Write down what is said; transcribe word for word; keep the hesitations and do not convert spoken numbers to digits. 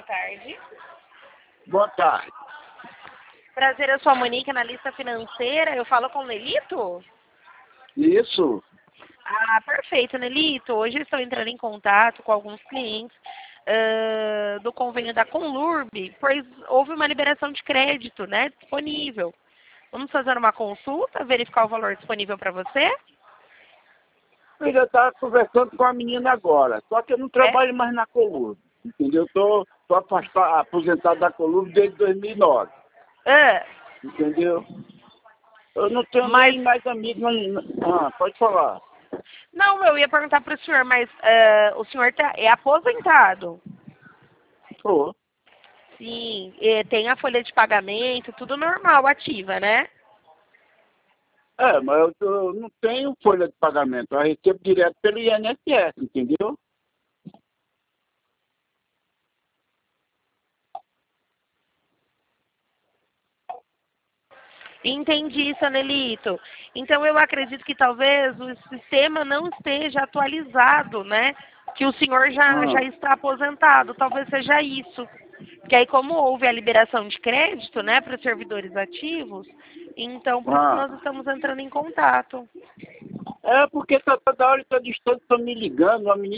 tarde. Boa tarde. Prazer, eu sou a Monique, analista financeira. Eu falo com o Nelito? Isso. Ah, perfeito, Nelito. Hoje eu estou entrando em contato com alguns clientes uh, do convênio da Conlurb, pois houve uma liberação de crédito, né, disponível. Vamos fazer uma consulta, verificar o valor disponível para você? Eu já estava conversando com a menina agora, só que eu não trabalho é? mais na Conlurb, entendeu? Estou tô, tô afastado, aposentado da Conlurb desde dois mil e nove. É. Entendeu? Eu não tenho mas... nem mais amigos. Ah, pode falar. Não, eu ia perguntar para o senhor, mas uh, o senhor tá, é aposentado? Tô. Sim, tem a folha de pagamento, tudo normal, ativa, né? É, mas eu, eu não tenho folha de pagamento, eu recebo direto pelo I N S S, entendeu? Entendi, Sanelito. Então eu acredito que talvez o sistema não esteja atualizado, né? Que o senhor já, Ah. já está aposentado, talvez seja isso. Porque aí como houve a liberação de crédito, né, para os servidores ativos, então por Ah. isso que nós estamos entrando em contato. É porque tá, toda hora, toda distância, estão me ligando, a menina